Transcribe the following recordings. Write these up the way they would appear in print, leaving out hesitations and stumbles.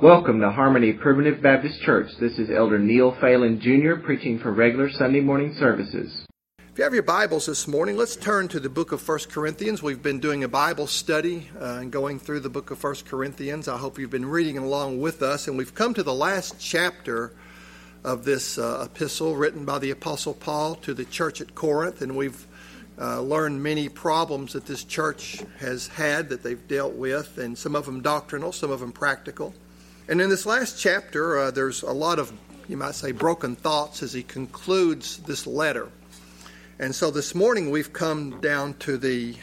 Welcome to Harmony Primitive Baptist Church. This is Elder Neil Phelan Jr. preaching for regular Sunday morning services. If you have your Bibles this morning, let's turn to the book of 1 Corinthians. We've been doing a Bible study and going through the book of 1 Corinthians. I hope you've been reading along with us. And we've come to the last chapter of this epistle written by the Apostle Paul to the church at Corinth. And we've learned many problems that this church has had that they've dealt with, and some of them doctrinal, some of them practical. And in this last chapter, there's a lot of, you might say, broken thoughts as he concludes this letter. And so this morning we've come down to the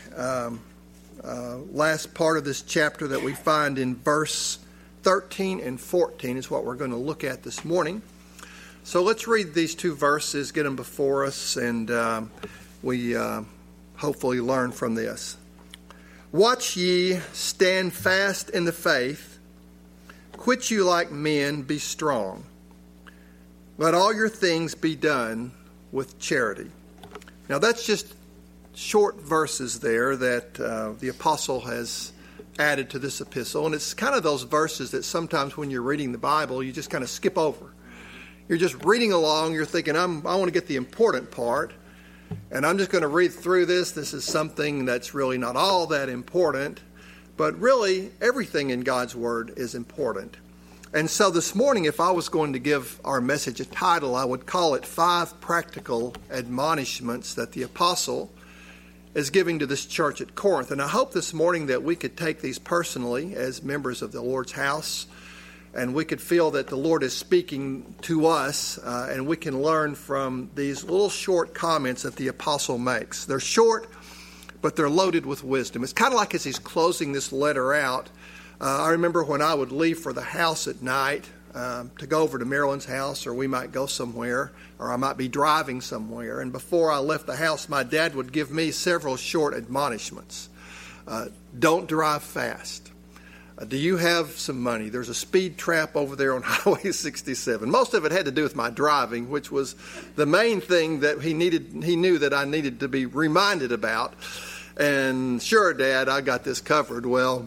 last part of this chapter that we find in verse 13 and 14 is what we're going to look at this morning. So let's read these two verses, get them before us, and we hopefully learn from this. Watch ye, stand fast in the faith. Quit you like men, be strong. Let all your things be done with charity. Now that's just short verses there that the apostle has added to this epistle. And it's kind of those verses that sometimes when you're reading the Bible, you just kind of skip over. You're just reading along, you're thinking, I want to get the important part. And I'm just going to read through this. This is something that's really not all that important. But really, everything in God's Word is important. And so this morning, if I was going to give our message a title, I would call it 5 Practical Admonishments that the Apostle is giving to this church at Corinth. And I hope this morning that we could take these personally as members of the Lord's house, and we could feel that the Lord is speaking to us, and we can learn from these little short comments that the Apostle makes. They're short, but they're loaded with wisdom. It's kind of like as he's closing this letter out. I remember when I would leave for the house at night to go over to Marilyn's house, or we might go somewhere, or I might be driving somewhere. And before I left the house, my dad would give me several short admonishments. Don't drive fast. Do you have some money? There's a speed trap over there on Highway 67. Most of it had to do with my driving, which was the main thing that he knew that I needed to be reminded about. And sure, Dad, I got this covered. Well,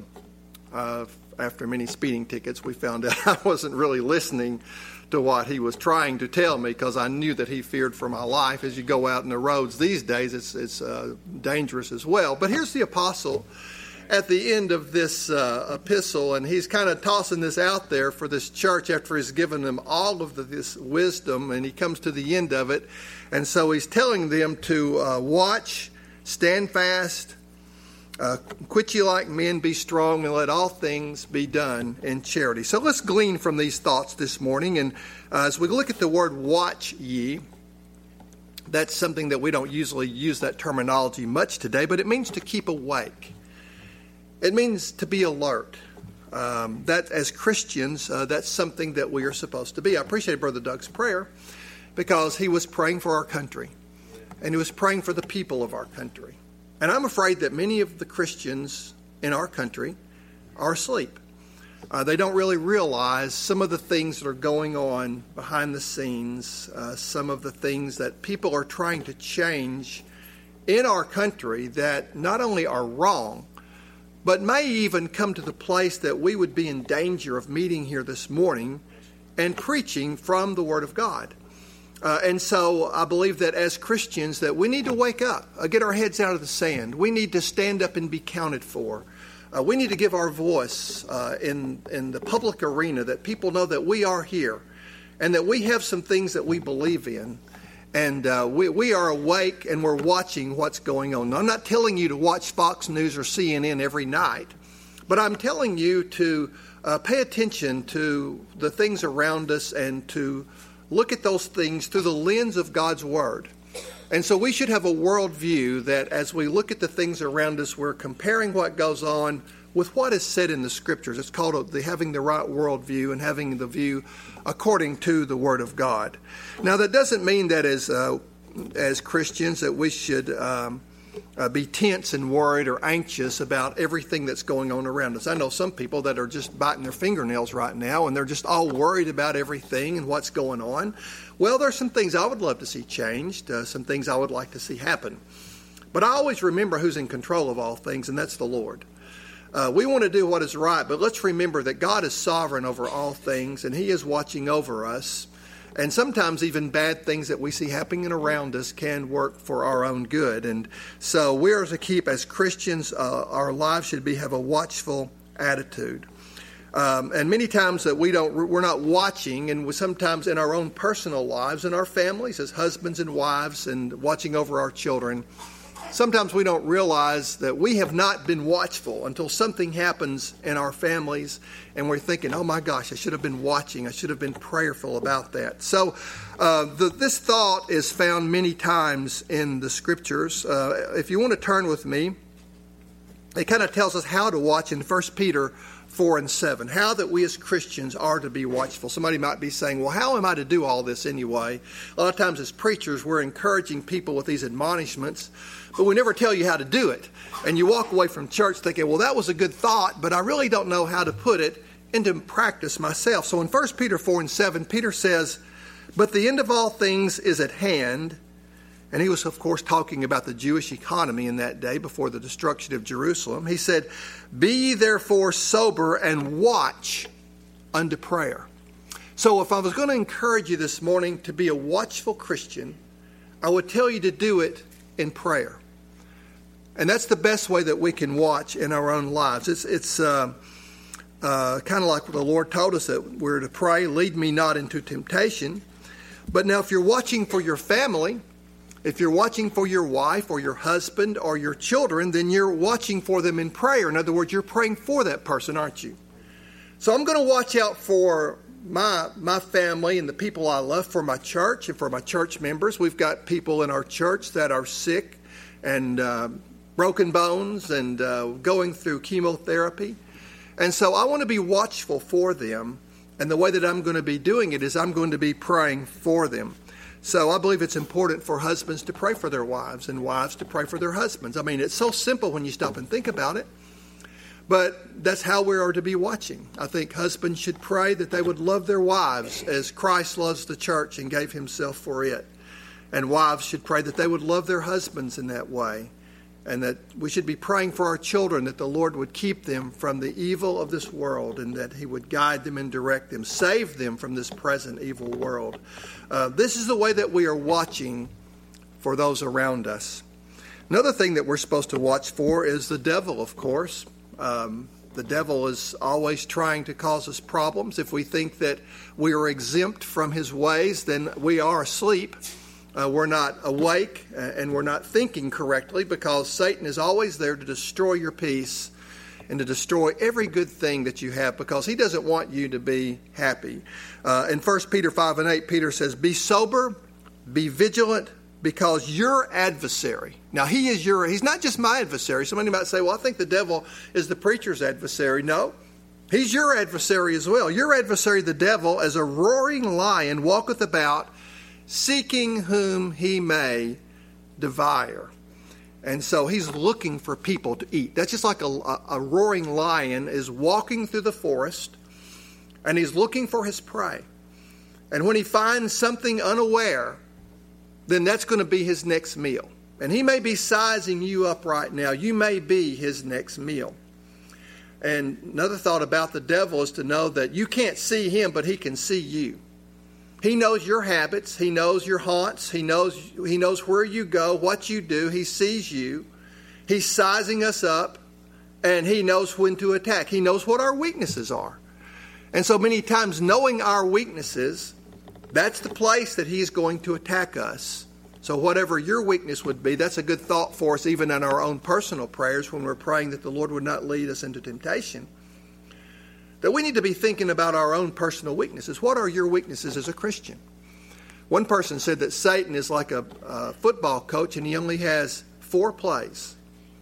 after many speeding tickets, we found out I wasn't really listening to what he was trying to tell me, because I knew that he feared for my life. As you go out in the roads these days, it's dangerous as well. But here's the apostle at the end of this epistle, and he's kind of tossing this out there for this church after he's given them all of this wisdom, and he comes to the end of it. And so he's telling them to watch, stand fast, quit ye like men, be strong, and let all things be done in charity. So let's glean from these thoughts this morning. And as we look at the word watch ye, that's something that we don't usually use that terminology much today, but it means to keep awake. It means to be alert. That as Christians, that's something that we are supposed to be. I appreciate Brother Doug's prayer, because he was praying for our country, and he was praying for the people of our country. And I'm afraid that many of the Christians in our country are asleep. They don't really realize some of the things that are going on behind the scenes, some of the things that people are trying to change in our country that not only are wrong, but may even come to the place that we would be in danger of meeting here this morning and preaching from the Word of God. And so I believe that as Christians that we need to wake up, get our heads out of the sand. We need to stand up and be counted for. We need to give our voice in the public arena, that people know that we are here and that we have some things that we believe in. And we are awake and we're watching what's going on. Now, I'm not telling you to watch Fox News or CNN every night, but I'm telling you to pay attention to the things around us and to look at those things through the lens of God's Word. And so we should have a worldview that as we look at the things around us, we're comparing what goes on with what is said in the Scriptures. It's called having the right worldview and having the view according to the Word of God. Now, that doesn't mean that as Christians that we should be tense and worried or anxious about everything that's going on around us. I know some people that are just biting their fingernails right now, and they're just all worried about everything and what's going on. Well, there's some things I would love to see changed, some things I would like to see happen. But I always remember who's in control of all things, and that's the Lord. We want to do what is right, but let's remember that God is sovereign over all things, and He is watching over us. And sometimes even bad things that we see happening around us can work for our own good. And so we are to keep, as Christians, our lives should have a watchful attitude. And many times that we're not watching, and sometimes in our own personal lives, in our families as husbands and wives, and watching over our children, sometimes we don't realize that we have not been watchful until something happens in our families, and we're thinking, oh my gosh, I should have been watching. I should have been prayerful about that. So this thought is found many times in the Scriptures. If you want to turn with me, it kind of tells us how to watch in 1 Peter 4 and 7, how that we as Christians are to be watchful. Somebody might be saying, well, how am I to do all this anyway? A lot of times as preachers, we're encouraging people with these admonishments, but we never tell you how to do it. And you walk away from church thinking, well, that was a good thought, but I really don't know how to put it into practice myself. So in 1 Peter 4 and 7, Peter says, but the end of all things is at hand. And he was, of course, talking about the Jewish economy in that day before the destruction of Jerusalem. He said, be ye therefore sober and watch unto prayer. So if I was going to encourage you this morning to be a watchful Christian, I would tell you to do it in prayer. And that's the best way that we can watch in our own lives. It's kind of like what the Lord told us, that we're to pray, lead me not into temptation. But now if you're watching for your family, if you're watching for your wife or your husband or your children, then you're watching for them in prayer. In other words, you're praying for that person, aren't you? So I'm going to watch out for my family and the people I love, for my church and for my church members. We've got people in our church that are sick and broken bones and going through chemotherapy. And so I want to be watchful for them. And the way that I'm going to be doing it is I'm going to be praying for them. So I believe it's important for husbands to pray for their wives and wives to pray for their husbands. I mean, it's so simple when you stop and think about it. But that's how we are to be watching. I think husbands should pray that they would love their wives as Christ loves the church and gave himself for it. And wives should pray that they would love their husbands in that way. And that we should be praying for our children, that the Lord would keep them from the evil of this world and that he would guide them and direct them, save them from this present evil world. This is the way that we are watching for those around us. Another thing that we're supposed to watch for is the devil, of course. The devil is always trying to cause us problems. If we think that we are exempt from his ways, then we are asleep. We're not awake and we're not thinking correctly, because Satan is always there to destroy your peace and to destroy every good thing that you have, because he doesn't want you to be happy. In 1 Peter 5 and 8, Peter says, be sober, be vigilant, because your adversary. Now, he's not just my adversary. Somebody might say, well, I think the devil is the preacher's adversary. No, he's your adversary as well. Your adversary, the devil, as a roaring lion, walketh about, seeking whom he may devour. And so he's looking for people to eat. That's just like a roaring lion is walking through the forest, and he's looking for his prey. And when he finds something unaware, then that's going to be his next meal. And he may be sizing you up right now. You may be his next meal. And another thought about the devil is to know that you can't see him, but he can see you. He knows your habits. He knows your haunts. He knows where you go, what you do. He sees you. He's sizing us up, and he knows when to attack. He knows what our weaknesses are. And so many times, knowing our weaknesses, that's the place that he's going to attack us. So whatever your weakness would be, that's a good thought for us, even in our own personal prayers when we're praying that the Lord would not lead us into temptation. That we need to be thinking about our own personal weaknesses. What are your weaknesses as a Christian? One person said that Satan is like a football coach, and he only has 4 plays.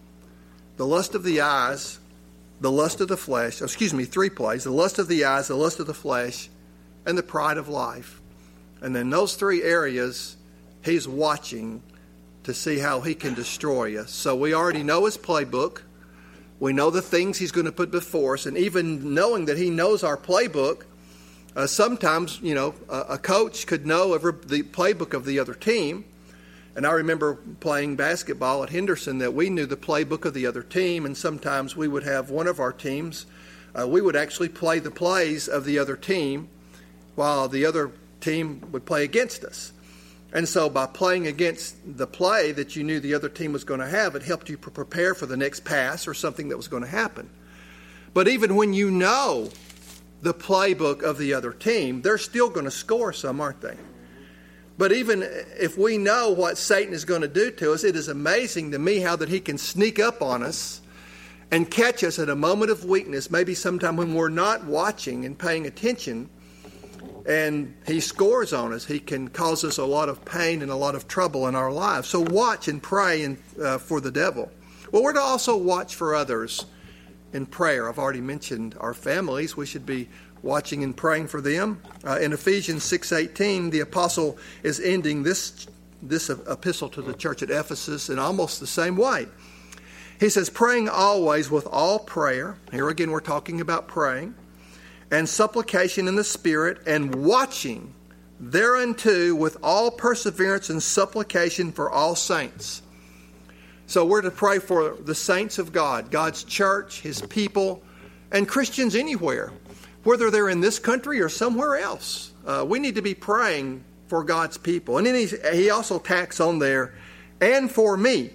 The lust of the eyes, the lust of the flesh, 3 plays. The lust of the eyes, the lust of the flesh, and the pride of life. And in those 3 areas, he's watching to see how he can destroy us. So we already know his playbook. We know the things he's going to put before us. And even knowing that he knows our playbook, sometimes, a coach could know the playbook of the other team. And I remember playing basketball at Henderson that we knew the playbook of the other team, and sometimes we would have one of our teams, we would actually play the plays of the other team while the other team would play against us. And so by playing against the play that you knew the other team was going to have, it helped you prepare for the next pass or something that was going to happen. But even when you know the playbook of the other team, they're still going to score some, aren't they? But even if we know what Satan is going to do to us, it is amazing to me how that he can sneak up on us and catch us at a moment of weakness, maybe sometime when we're not watching and paying attention, and he scores on us. He can cause us a lot of pain and a lot of trouble in our lives. So watch and pray for the devil. Well, we're to also watch for others in prayer. I've already mentioned our families. We should be watching and praying for them. In Ephesians 6:18, the apostle is ending this epistle to the church at Ephesus in almost the same way. He says, praying always with all prayer. Here again, we're talking about praying. And supplication in the Spirit, and watching thereunto with all perseverance and supplication for all saints. So we're to pray for the saints of God, God's church, His people, and Christians anywhere, whether they're in this country or somewhere else. We need to be praying for God's people. And then he also tacks on there, and for me,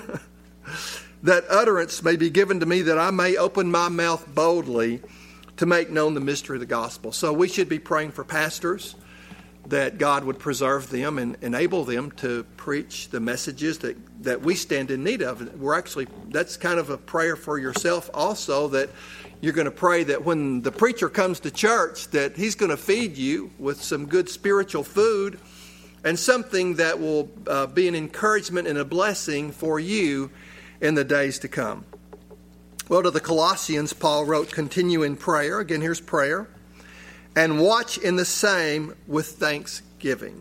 that utterance may be given to me, that I may open my mouth boldly to make known the mystery of the gospel. So we should be praying for pastors, that God would preserve them and enable them to preach the messages that we stand in need of. That's kind of a prayer for yourself also, that you're going to pray that when the preacher comes to church, that he's going to feed you with some good spiritual food and something that will be an encouragement and a blessing for you in the days to come. Well, to the Colossians, Paul wrote, continue in prayer. Again, here's prayer. And watch in the same with thanksgiving.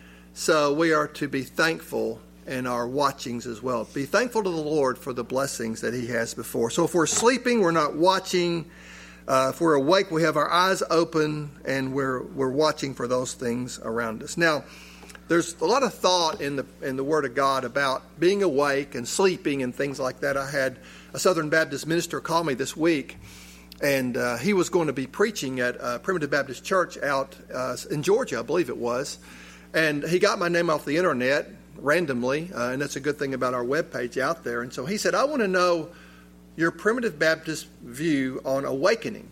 So we are to be thankful in our watchings as well. Be thankful to the Lord for the blessings that He has before. So if we're sleeping, we're not watching. If we're awake, we have our eyes open and we're watching for those things around us. Now, there's a lot of thought in the Word of God about being awake and sleeping and things like that. I had a Southern Baptist minister call me this week, and he was going to be preaching at a Primitive Baptist Church out in Georgia, I believe it was. And he got my name off the internet randomly, and that's a good thing about our webpage out there. And so he said, I want to know your Primitive Baptist view on awakening.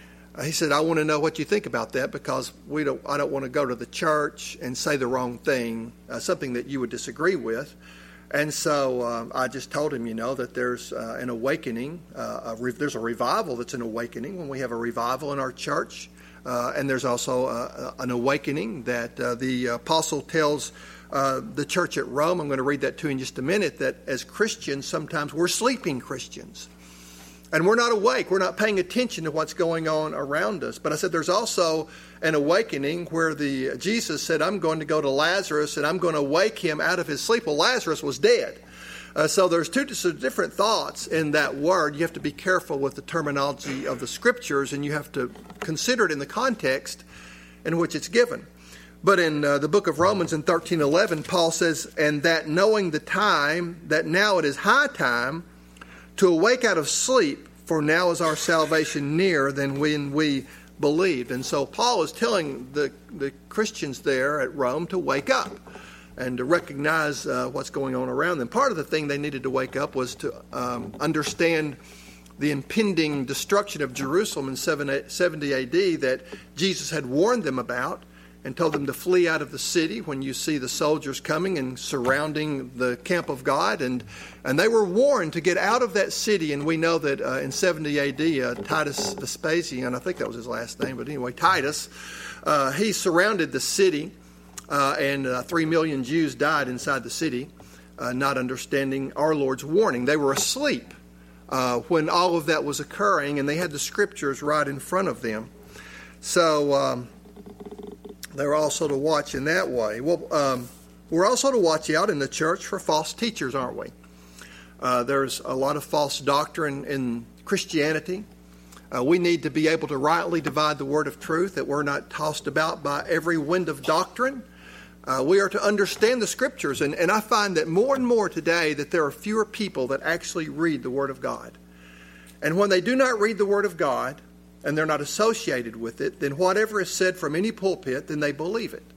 He said, I want to know what you think about that, because I don't want to go to the church and say the wrong thing, something that you would disagree with. And so I just told him, that there's an awakening. There's a revival that's an awakening when we have a revival in our church. And there's also an awakening that the apostle tells the church at Rome. I'm going to read that to you in just a minute, that as Christians, sometimes we're sleeping Christians. And we're not awake. We're not paying attention to what's going on around us. But I said there's also an awakening where Jesus said, I'm going to go to Lazarus and I'm going to wake him out of his sleep. Well, Lazarus was dead. So there's two different thoughts in that word. You have to be careful with the terminology of the Scriptures, and you have to consider it in the context in which it's given. But in the book of Romans in 13:11, Paul says, and that knowing the time, that now it is high time to awake out of sleep, for now is our salvation nearer than when we believed. And so Paul is telling the Christians there at Rome to wake up and to recognize what's going on around them. Part of the thing they needed to wake up was to understand the impending destruction of Jerusalem in 70 A.D. that Jesus had warned them about, and told them to flee out of the city when you see the soldiers coming and surrounding the camp of God. And they were warned to get out of that city. And we know that in 70 A.D., Titus Vespasian, I think that was his last name, but anyway, Titus, he surrounded the city, and 3 million Jews died inside the city, not understanding our Lord's warning. They were asleep when all of that was occurring, and they had the Scriptures right in front of them. So they're also to watch in that way. Well, we're also to watch out in the church for false teachers, aren't we? There's a lot of false doctrine in Christianity. We need to be able to rightly divide the word of truth, that we're not tossed about by every wind of doctrine. We are to understand the Scriptures. And I find that more and more today that there are fewer people that actually read the Word of God. And when they do not read the Word of God, and they're not associated with it, then whatever is said from any pulpit, then they believe it.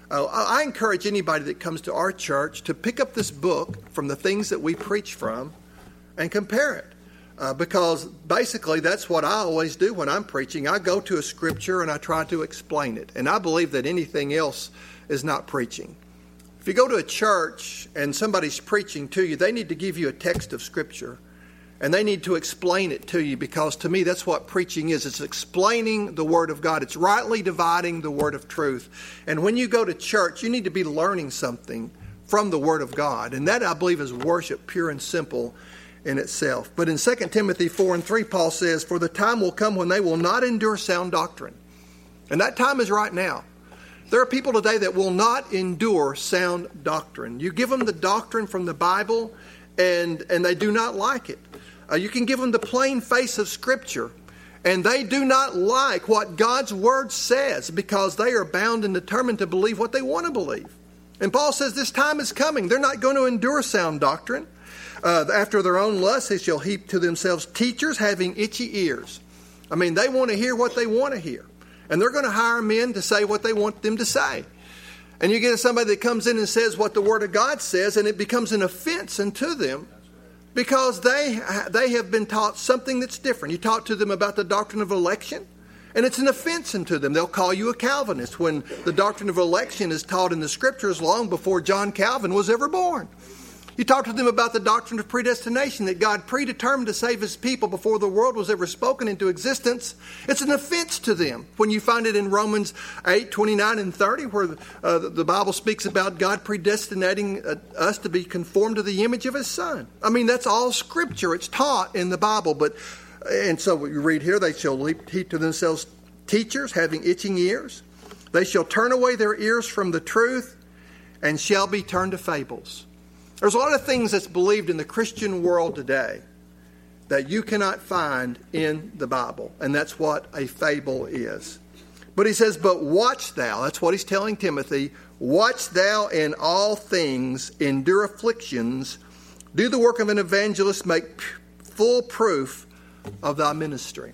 I encourage anybody that comes to our church to pick up this book from the things that we preach from and compare it. Because basically that's what I always do when I'm preaching. I go to a scripture and I try to explain it. And I believe that anything else is not preaching. If you go to a church and somebody's preaching to you, they need to give you a text of scripture. And they need to explain it to you, because to me that's what preaching is. It's explaining the Word of God. It's rightly dividing the Word of truth. And when you go to church, you need to be learning something from the Word of God. And that, I believe, is worship, pure and simple in itself. But in 2 Timothy 4:3, Paul says, "For the time will come when they will not endure sound doctrine." And that time is right now. There are people today that will not endure sound doctrine. You give them the doctrine from the Bible, and they do not like it. You can give them the plain face of Scripture, and they do not like what God's Word says, because they are bound and determined to believe what they want to believe. And Paul says this time is coming. They're not going to endure sound doctrine. After their own lusts, they shall heap to themselves teachers having itchy ears. I mean, they want to hear what they want to hear. And they're going to hire men to say what they want them to say. And you get somebody that comes in and says what the Word of God says, and it becomes an offense unto them, because they have been taught something that's different. You talk to them about the doctrine of election, and it's an offense unto them. They'll call you a Calvinist when the doctrine of election is taught in the Scriptures long before John Calvin was ever born. You talk to them about the doctrine of predestination, that God predetermined to save His people before the world was ever spoken into existence. It's an offense to them when you find it in Romans 8:29 and 30, where the Bible speaks about God predestinating us to be conformed to the image of His Son. I mean, that's all Scripture. It's taught in the Bible. And so we read here, they shall heap to themselves teachers having itching ears. They shall turn away their ears from the truth and shall be turned to fables. There's a lot of things that's believed in the Christian world today that you cannot find in the Bible. And that's what a fable is. But he says, but watch thou. That's what he's telling Timothy. Watch thou in all things, endure afflictions, do the work of an evangelist, make full proof of thy ministry.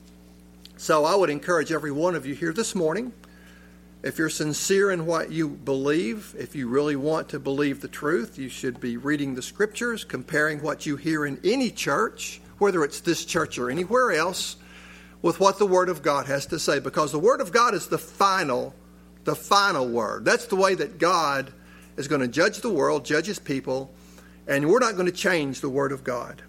So I would encourage every one of you here this morning, if you're sincere in what you believe, if you really want to believe the truth, you should be reading the Scriptures, comparing what you hear in any church, whether it's this church or anywhere else, with what the Word of God has to say. Because the Word of God is the final word. That's the way that God is going to judge the world, judge His people, and we're not going to change the Word of God.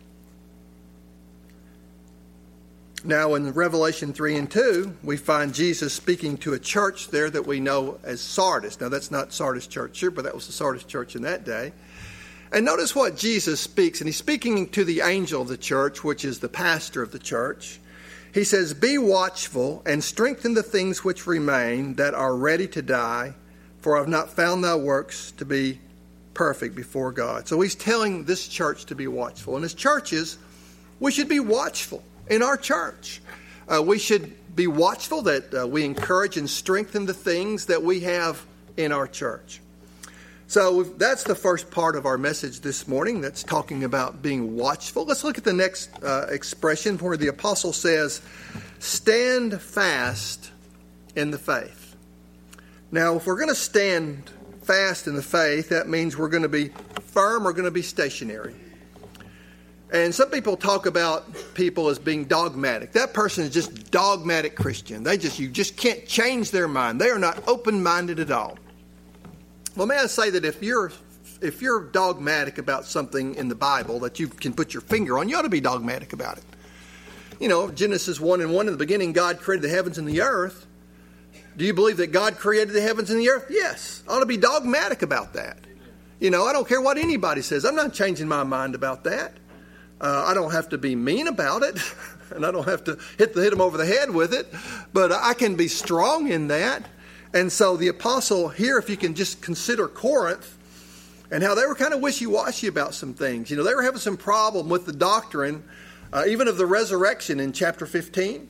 Now, in Revelation 3 and 2, we find Jesus speaking to a church there that we know as Sardis. Now, that's not Sardis church here, but that was the Sardis church in that day. And notice what Jesus speaks, and he's speaking to the angel of the church, which is the pastor of the church. He says, be watchful and strengthen the things which remain that are ready to die, for I have not found thy works to be perfect before God. So he's telling this church to be watchful. And as churches, we should be watchful. In our church, we should be watchful that we encourage and strengthen the things that we have in our church. So that's the first part of our message this morning. That's talking about being watchful. Let's look at the next expression where the apostle says, stand fast in the faith. Now, if we're going to stand fast in the faith, that means we're going to be firm or going to be stationary. And some people talk about people as being dogmatic. That person is just dogmatic Christian. You just can't change their mind. They are not open-minded at all. Well, may I say that if you're dogmatic about something in the Bible that you can put your finger on, you ought to be dogmatic about it. You know, Genesis 1:1, in the beginning, God created the heavens and the earth. Do you believe that God created the heavens and the earth? Yes. I ought to be dogmatic about that. You know, I don't care what anybody says. I'm not changing my mind about that. I don't have to be mean about it, and I don't have to hit them over the head with it, but I can be strong in that. And so the apostle here, if you can just consider Corinth and how they were kind of wishy-washy about some things. You know, they were having some problem with the doctrine, even of the resurrection in chapter 15.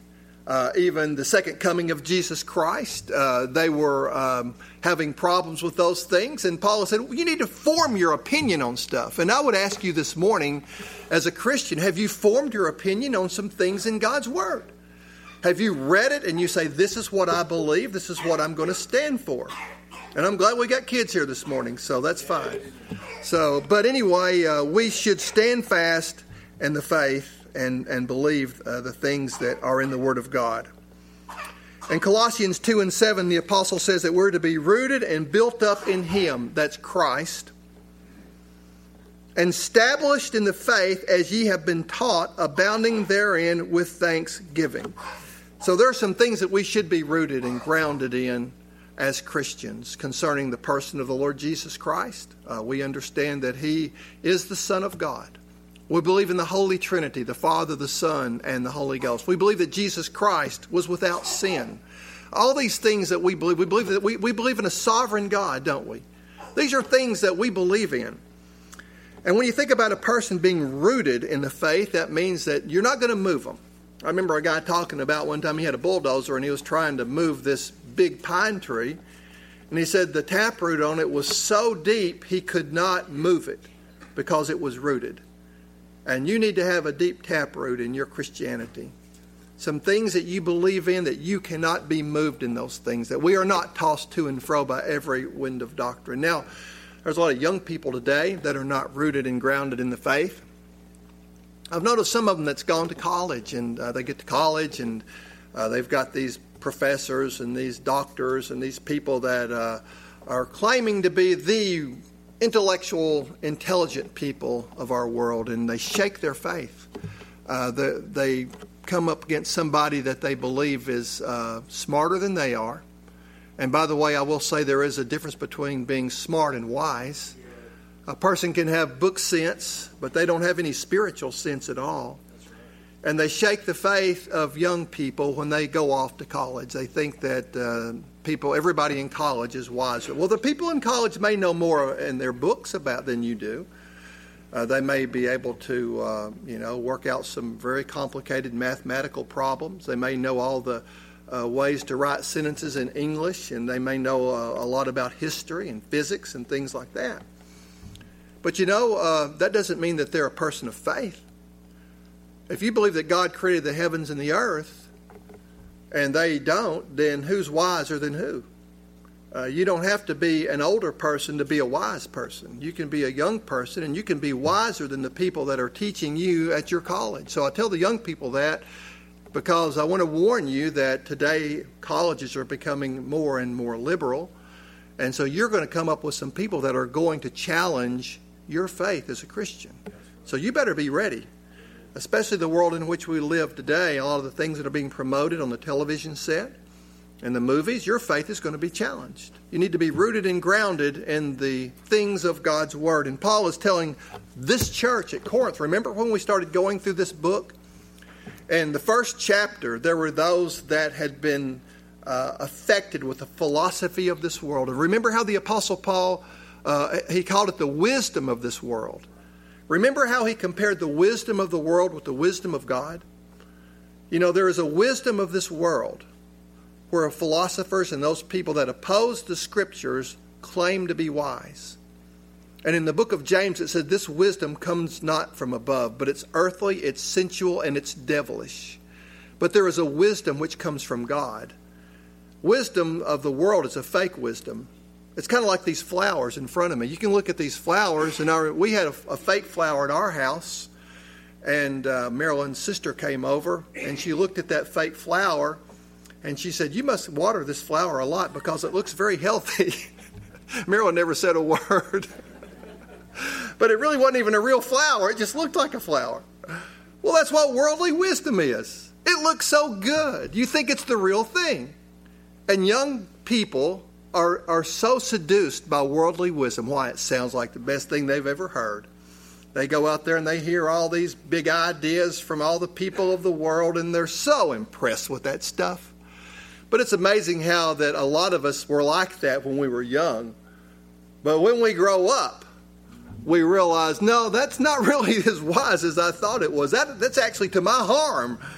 even the second coming of Jesus Christ. They were having problems with those things. And Paul said, you need to form your opinion on stuff. And I would ask you this morning, as a Christian, have you formed your opinion on some things in God's Word? Have you read it and you say, this is what I believe, this is what I'm going to stand for? And I'm glad we got kids here this morning, so that's fine. But anyway, we should stand fast in the faith and believe the things that are in the Word of God. In Colossians 2:7, the apostle says that we're to be rooted and built up in Him, that's Christ, and established in the faith as ye have been taught, abounding therein with thanksgiving. So there are some things that we should be rooted and grounded in as Christians concerning the person of the Lord Jesus Christ. We understand that He is the Son of God. We believe in the Holy Trinity, the Father, the Son, and the Holy Ghost. We believe that Jesus Christ was without sin. All these things that we believe that we believe in a sovereign God, don't we? These are things that we believe in. And when you think about a person being rooted in the faith, that means that you're not going to move them. I remember a guy talking about one time he had a bulldozer and he was trying to move this big pine tree. And he said the taproot on it was so deep he could not move it because it was rooted. And you need to have a deep taproot in your Christianity. Some things that you believe in, that you cannot be moved in those things, that we are not tossed to and fro by every wind of doctrine. Now, there's a lot of young people today that are not rooted and grounded in the faith. I've noticed some of them that's gone to college, and they get to college, and they've got these professors and these doctors and these people that are claiming to be the intellectual, intelligent people of our world, and they shake their faith. They come up against somebody that they believe is smarter than they are. And by the way, I will say there is a difference between being smart and wise. A person can have book sense, but they don't have any spiritual sense at all. And they shake the faith of young people when they go off to college. They think that everybody in college is wiser. Well, the people in college may know more in their books about than you do. They may be able to, work out some very complicated mathematical problems. They may know all the ways to write sentences in English, and they may know a lot about history and physics and things like that. But that doesn't mean that they're a person of faith. If you believe that God created the heavens and the earth, and they don't, then who's wiser than who? You don't have to be an older person to be a wise person. You can be a young person, and you can be wiser than the people that are teaching you at your college. So I tell the young people that because I want to warn you that today colleges are becoming more and more liberal. And so you're going to come up with some people that are going to challenge your faith as a Christian. So you better be ready. Especially the world in which we live today, a lot of the things that are being promoted on the television set and the movies, your faith is going to be challenged. You need to be rooted and grounded in the things of God's Word. And Paul is telling this church at Corinth, remember when we started going through this book? And the first chapter, there were those that had been affected with the philosophy of this world. And remember how the Apostle Paul, he called it the wisdom of this world. Remember how he compared the wisdom of the world with the wisdom of God? There is a wisdom of this world where philosophers and those people that oppose the Scriptures claim to be wise. And in the book of James it said this wisdom comes not from above, but it's earthly, it's sensual, and it's devilish. But there is a wisdom which comes from God. Wisdom of the world is a fake wisdom. It's kind of like these flowers in front of me. You can look at these flowers, and we had a fake flower at our house, and Marilyn's sister came over, and she looked at that fake flower, and she said, "You must water this flower a lot because it looks very healthy." Marilyn never said a word. But it really wasn't even a real flower. It just looked like a flower. Well, that's what worldly wisdom is. It looks so good. You think it's the real thing. And young people are so seduced by worldly wisdom. Why? It sounds like the best thing they've ever heard. They go out there and they hear all these big ideas from all the people of the world, and they're so impressed with that stuff. But it's amazing how that a lot of us were like that when we were young. But when we grow up, we realize, no, that's not really as wise as I thought it was. That's actually to my harm.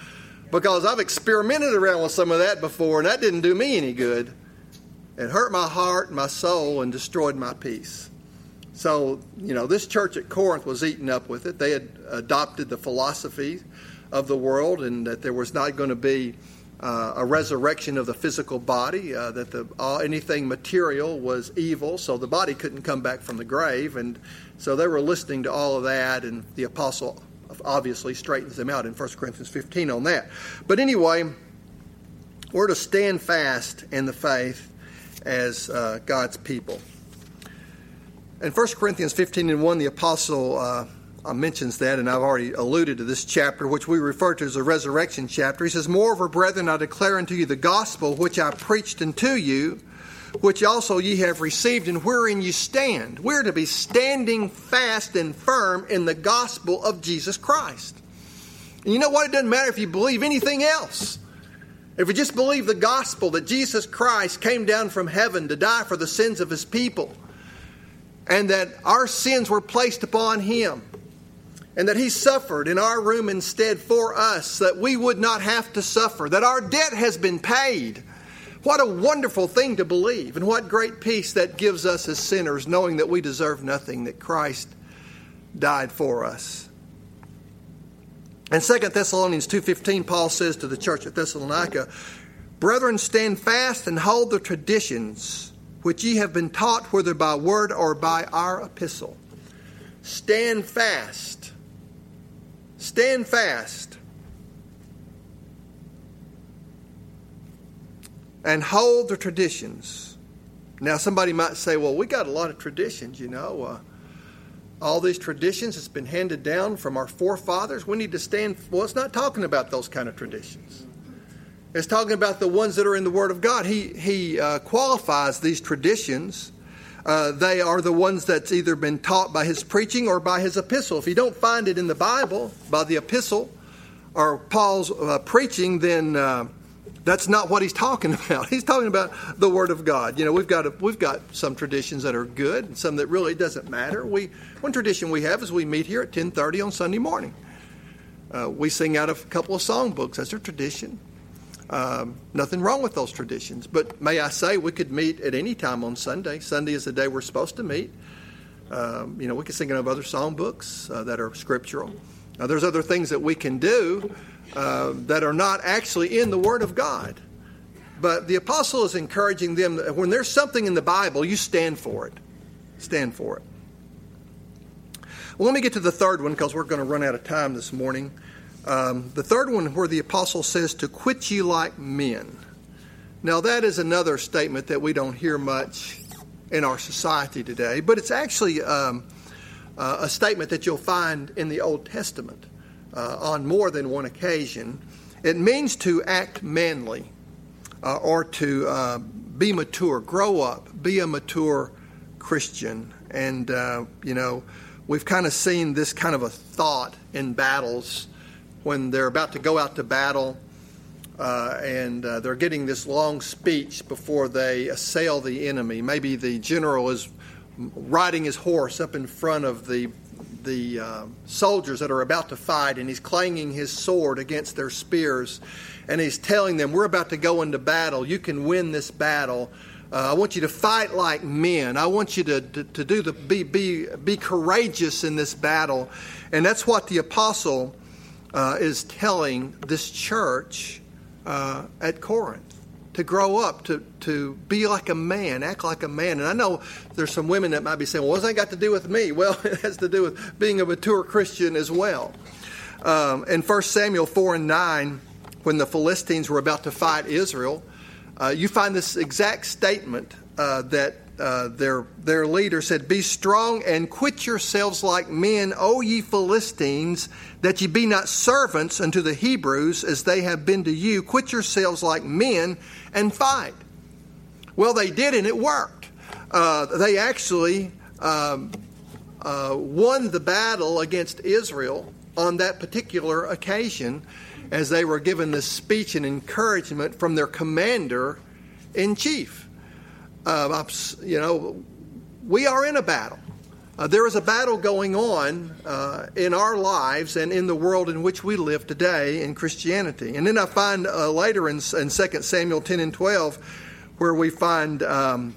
because I've experimented around with some of that before, and that didn't do me any good. It hurt my heart and my soul and destroyed my peace. So, this church at Corinth was eaten up with it. They had adopted the philosophy of the world, and that there was not going to be a resurrection of the physical body, that anything material was evil, so the body couldn't come back from the grave. And so they were listening to all of that, and the apostle obviously straightens them out in 1 Corinthians 15 on that. But anyway, we're to stand fast in the faith as God's people. In 1 Corinthians 15:1, the apostle mentions that, and I've already alluded to this chapter, which we refer to as the resurrection chapter. He says, "Moreover, brethren, I declare unto you the gospel which I preached unto you, which also ye have received, and wherein you stand." We're to be standing fast and firm in the gospel of Jesus Christ. And you know what? It doesn't matter if you believe anything else. If we just believe the gospel that Jesus Christ came down from heaven to die for the sins of his people, and that our sins were placed upon him, and that he suffered in our room instead for us, so that we would not have to suffer, that our debt has been paid. What a wonderful thing to believe, and what great peace that gives us as sinners, knowing that we deserve nothing, that Christ died for us. In 2 Thessalonians 2:15, Paul says to the church at Thessalonica, "Brethren, stand fast and hold the traditions which ye have been taught, whether by word or by our epistle." Stand fast. Stand fast. And hold the traditions. Now, somebody might say, well, we got a lot of traditions, all these traditions that's been handed down from our forefathers. We need to stand. Well, it's not talking about those kind of traditions. It's talking about the ones that are in the Word of God. He qualifies these traditions. They are the ones that's either been taught by his preaching or by his epistle. If you don't find it in the Bible by the epistle or Paul's preaching, then that's not what he's talking about. He's talking about the Word of God. We've got some traditions that are good and some that really doesn't matter. One tradition we have is we meet here at 10:30 on Sunday morning. We sing out of a couple of songbooks. That's a tradition. Nothing wrong with those traditions. But may I say, we could meet at any time on Sunday. Sunday is the day we're supposed to meet. We can sing out of other songbooks that are scriptural. Now, there's other things that we can do that are not actually in the Word of God. But the apostle is encouraging them that when there's something in the Bible, you stand for it. Stand for it. Well, let me get to the third one because we're going to run out of time this morning. The third one where the apostle says to quit ye like men. Now, that is another statement that we don't hear much in our society today, but it's actually a statement that you'll find in the Old Testament on more than one occasion. It means to act manly or to be mature, grow up, be a mature Christian. And, we've kind of seen this kind of a thought in battles when they're about to go out to battle and they're getting this long speech before they assail the enemy. Maybe the general is riding his horse up in front of the soldiers that are about to fight, and he's clanging his sword against their spears, and he's telling them, we're about to go into battle. You can win this battle. I want you to fight like men. I want you to be courageous in this battle. And that's what the apostle is telling this church at Corinth. To grow up, to be like a man, act like a man. And I know there's some women that might be saying, well, what's that got to do with me? Well, it has to do with being a mature Christian as well. In 1 Samuel 4:9, when the Philistines were about to fight Israel, you find this exact statement that their leader said, "Be strong and quit yourselves like men, O ye Philistines, that ye be not servants unto the Hebrews as they have been to you. Quit yourselves like men and fight." Well, they did, and it worked. They actually won the battle against Israel on that particular occasion as they were given this speech and encouragement from their commander-in-chief. We are in a battle. There is a battle going on in our lives and in the world in which we live today in Christianity. And then I find later in 2 Samuel 10 and 12 where we find the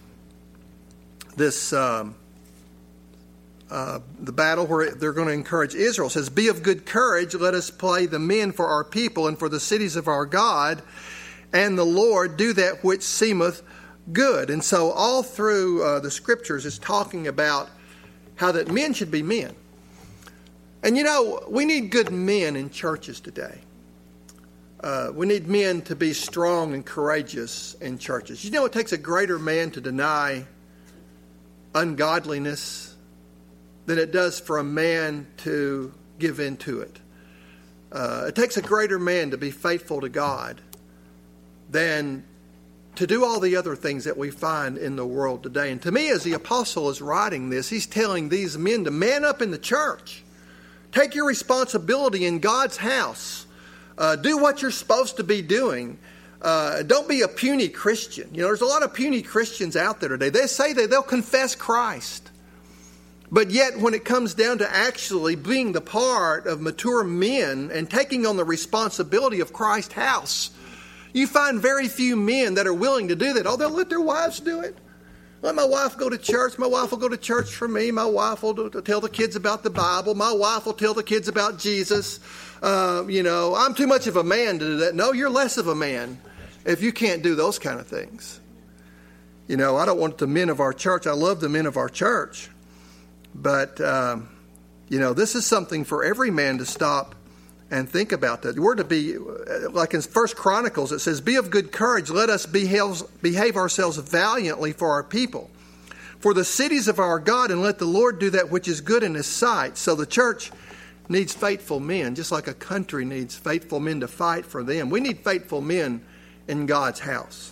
battle where they're going to encourage Israel. It says, "Be of good courage, let us play the men for our people and for the cities of our God, and the Lord do that which seemeth good." And so all through the Scriptures is talking about how that men should be men. And we need good men in churches today. We need men to be strong and courageous in churches. It takes a greater man to deny ungodliness than it does for a man to give in to it. It takes a greater man to be faithful to God than to do all the other things that we find in the world today. And to me, as the apostle is writing this, he's telling these men to man up in the church. Take your responsibility in God's house. Do what you're supposed to be doing. Don't be a puny Christian. There's a lot of puny Christians out there today. They say they'll confess Christ. But yet, when it comes down to actually being the part of mature men and taking on the responsibility of Christ's house, you find very few men that are willing to do that. Oh, they'll let their wives do it. Let my wife go to church. My wife will go to church for me. My wife will tell the kids about the Bible. My wife will tell the kids about Jesus. I'm too much of a man to do that. No, you're less of a man if you can't do those kind of things. I don't want the men of our church. I love the men of our church. But, this is something for every man to stop and think about that. We're to be, like in 1 Chronicles, it says, "Be of good courage, let us behave ourselves valiantly for our people, for the cities of our God, and let the Lord do that which is good in His sight." So the church needs faithful men, just like a country needs faithful men to fight for them. We need faithful men in God's house.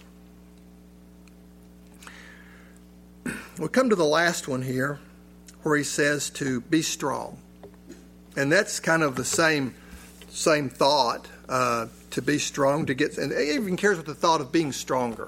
We'll come to the last one here, where he says to be strong. And that's kind of the same thought, to be strong, to get, and he even cares with the thought of being stronger.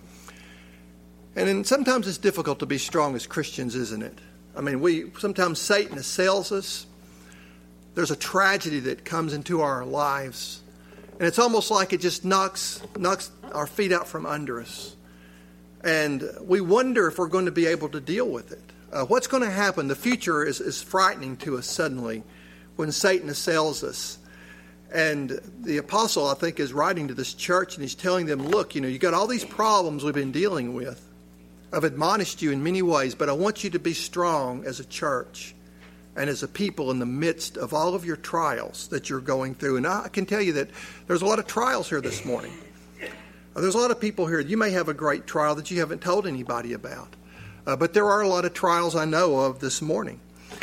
And then sometimes it's difficult to be strong as Christians, isn't it? Sometimes Satan assails us. There's a tragedy that comes into our lives, and it's almost like it just knocks our feet out from under us. And we wonder if we're going to be able to deal with it. What's going to happen? The future is frightening to us suddenly when Satan assails us. And the apostle, I think, is writing to this church, and he's telling them, look, you got all these problems we've been dealing with. I've admonished you in many ways, but I want you to be strong as a church and as a people in the midst of all of your trials that you're going through. And I can tell you that there's a lot of trials here this morning. There's a lot of people here. You may have a great trial that you haven't told anybody about. But there are a lot of trials I know of this morning.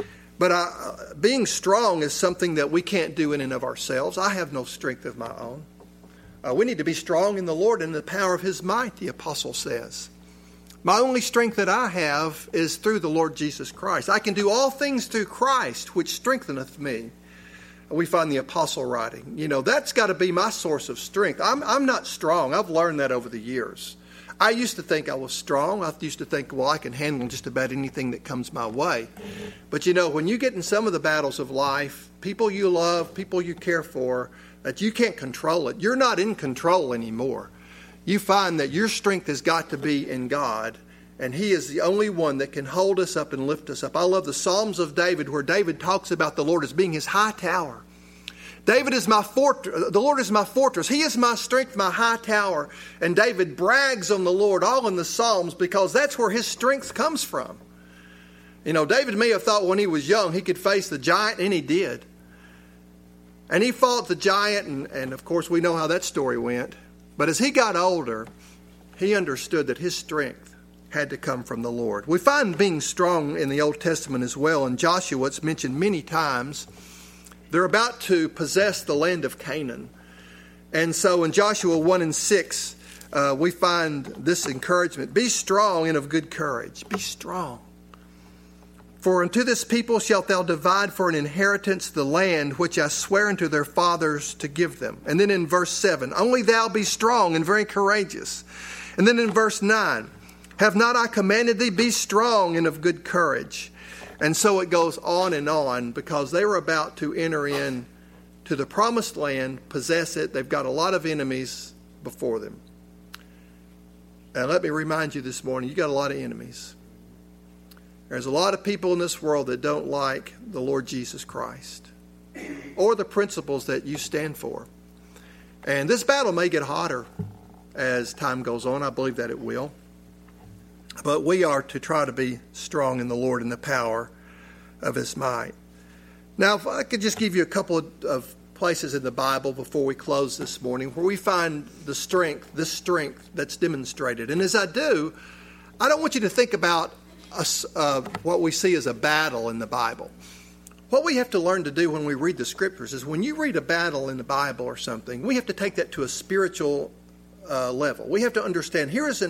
But being strong is something that we can't do in and of ourselves. I have no strength of my own. We need to be strong in the Lord and the power of His might, the apostle says. My only strength that I have is through the Lord Jesus Christ. I can do all things through Christ, which strengtheneth me. We find the apostle writing. That's got to be my source of strength. I'm not strong. I've learned that over the years. I used to think I was strong. I used to think, I can handle just about anything that comes my way. But when you get in some of the battles of life, people you love, people you care for, that you can't control it. You're not in control anymore. You find that your strength has got to be in God, and He is the only one that can hold us up and lift us up. I love the Psalms of David, where David talks about the Lord as being his high tower. David is my fortress. The Lord is my fortress. He is my strength, my high tower. And David brags on the Lord all in the Psalms because that's where his strength comes from. David may have thought when he was young he could face the giant, and he did. And he fought the giant, and of course we know how that story went. But as he got older, he understood that his strength had to come from the Lord. We find being strong in the Old Testament as well. In Joshua, it's mentioned many times. They're about to possess the land of Canaan. And so in Joshua 1 and 6, we find this encouragement. Be strong and of good courage. Be strong. For unto this people shalt thou divide for an inheritance the land which I swear unto their fathers to give them. And then in verse 7, only thou be strong and very courageous. And then in verse 9, have not I commanded thee, be strong and of good courage. And so it goes on because they were about to enter in to the promised land, possess it. They've got a lot of enemies before them. And let me remind you this morning, you got a lot of enemies. There's a lot of people in this world that don't like the Lord Jesus Christ or the principles that you stand for. And this battle may get hotter as time goes on. I believe that it will. But we are to try to be strong in the Lord and the power of His might. Now, if I could just give you a couple of places in the Bible before we close this morning where we find this strength that's demonstrated. And as I do, I don't want you to think about what we see as a battle in the Bible. What we have to learn to do when we read the Scriptures is when you read a battle in the Bible or something, we have to take that to a spiritual level. We have to understand here is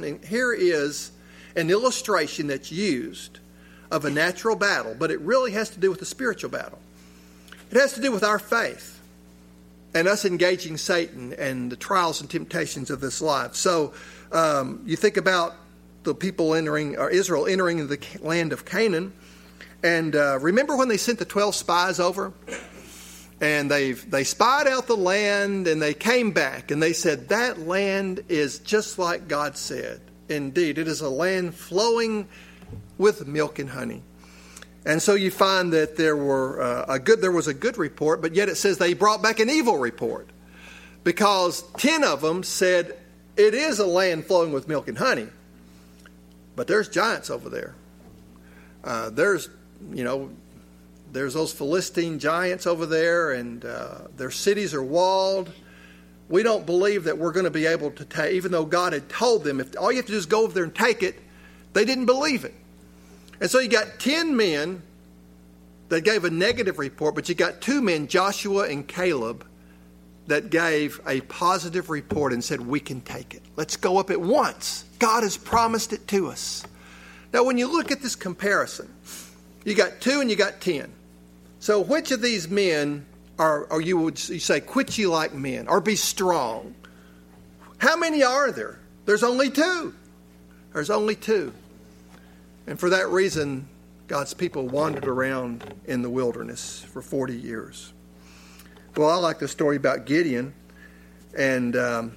an illustration that's used of a natural battle, but it really has to do with a spiritual battle. It has to do with our faith and us engaging Satan and the trials and temptations of this life. So you think about the people Israel entering the land of Canaan, and remember when they sent the 12 spies over? And they spied out the land, and they came back, and they said, that land is just like God said. Indeed, it is a land flowing with milk and honey. And so you find that there was a good report, but yet it says they brought back an evil report. Because 10 of them said, it is a land flowing with milk and honey. But there's giants over there. There's those Philistine giants over there, and their cities are walled. We don't believe that we're going to be able to take, even though God had told them, if all you have to do is go over there and take it, they didn't believe it. And so you got 10 men that gave a negative report, but you got 2 men, Joshua and Caleb, that gave a positive report and said, we can take it. Let's go up at once. God has promised it to us. Now, when you look at this comparison, you got 2 and you got 10. So which of these men are you say, quit ye like men, or be strong? How many are there? There's only 2. There's only 2. And for that reason, God's people wandered around in the wilderness for 40 years. Well, I like the story about Gideon. And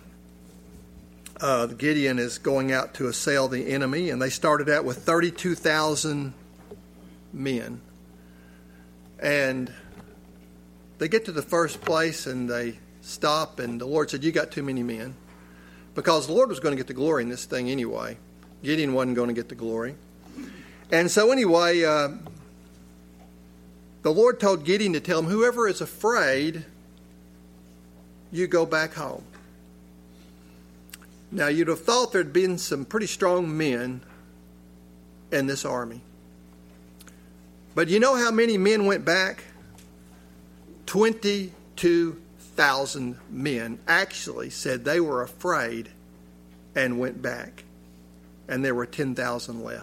Gideon is going out to assail the enemy. And they started out with 32,000 men. And they get to the first place and they stop. And the Lord said, you got too many men. Because the Lord was going to get the glory in this thing anyway. Gideon wasn't going to get the glory. And so anyway, the Lord told Gideon to tell him, whoever is afraid, you go back home. Now, you'd have thought there'd been some pretty strong men in this army. But you know how many men went back? 22,000 men actually said they were afraid and went back. And there were 10,000 left.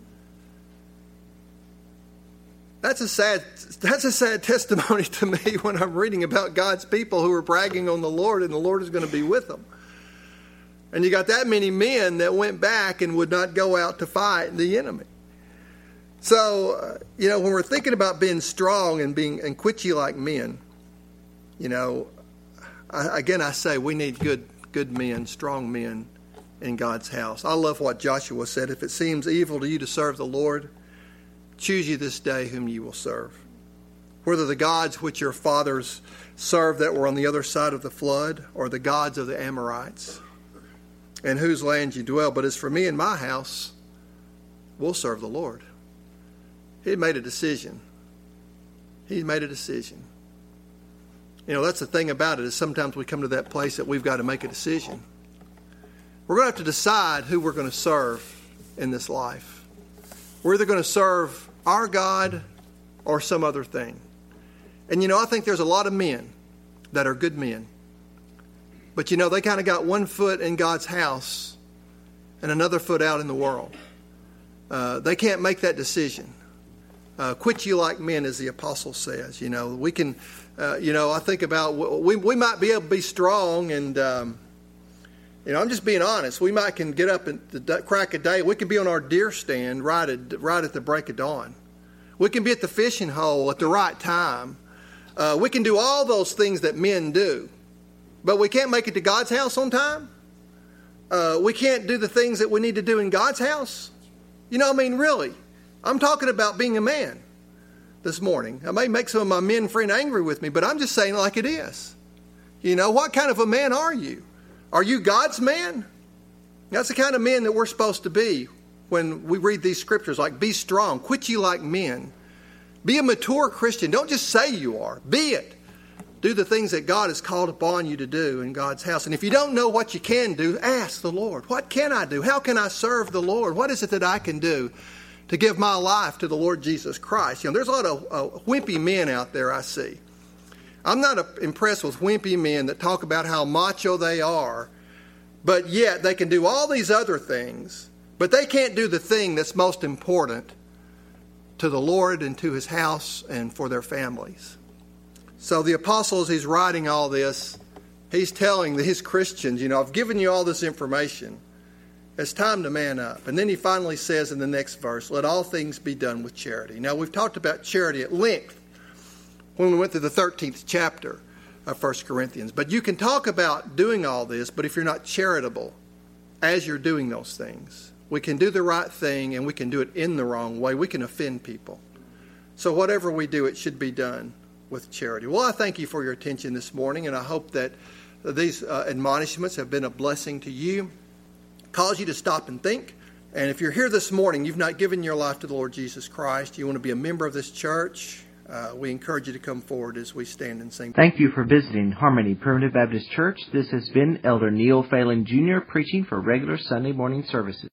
That's a sad testimony to me when I'm reading about God's people who are bragging on the Lord and the Lord is going to be with them. And you got that many men that went back and would not go out to fight the enemy. So, when we're thinking about being strong and quit ye like men, I say we need good men, strong men in God's house. I love what Joshua said. If it seems evil to you to serve the Lord, choose you this day whom you will serve. Whether the gods which your fathers served that were on the other side of the flood, or the gods of the Amorites, in whose land you dwell. But as for me and my house, we'll serve the Lord. He made a decision. He made a decision. That's the thing about it, is sometimes we come to that place that we've got to make a decision. We're going to have to decide who we're going to serve in this life. We're either going to serve our God or some other thing. And I think there's a lot of men that are good men. But they kind of got one foot in God's house and another foot out in the world. They can't make that decision. Quit you like men, as the apostle says. We can, I think about, we might be able to be strong and, I'm just being honest. We can get up at the crack of day. We can be on our deer stand right at the break of dawn. We can be at the fishing hole at the right time. We can do all those things that men do. But we can't make it to God's house on time. We can't do the things that we need to do in God's house. Really. I'm talking about being a man this morning. I may make some of my men friends angry with me, but I'm just saying it like it is. What kind of a man are you? Are you God's man? That's the kind of men that we're supposed to be when we read these scriptures, like be strong, quit ye like men. Be a mature Christian. Don't just say you are. Be it. Do the things that God has called upon you to do in God's house. And if you don't know what you can do, ask the Lord. What can I do? How can I serve the Lord? What is it that I can do to give my life to the Lord Jesus Christ? There's a lot of wimpy men out there I see. I'm not impressed with wimpy men that talk about how macho they are, but yet they can do all these other things, but they can't do the thing that's most important to the Lord and to His house and for their families. So the apostle, as he's writing all this, he's telling these Christians, I've given you all this information. It's time to man up. And then he finally says in the next verse, let all things be done with charity. Now, we've talked about charity at length when we went through the 13th chapter of 1 Corinthians. But you can talk about doing all this, but if you're not charitable as you're doing those things, we can do the right thing and we can do it in the wrong way. We can offend people. So whatever we do, it should be done with charity. Well, I thank you for your attention this morning, and I hope that these admonishments have been a blessing to you, cause you to stop and think. And if you're here this morning, you've not given your life to the Lord Jesus Christ, you want to be a member of this church, we encourage you to come forward as we stand and sing. Thank you for visiting Harmony Primitive Baptist Church. This has been Elder Neil Phelan Jr. preaching for regular Sunday morning services.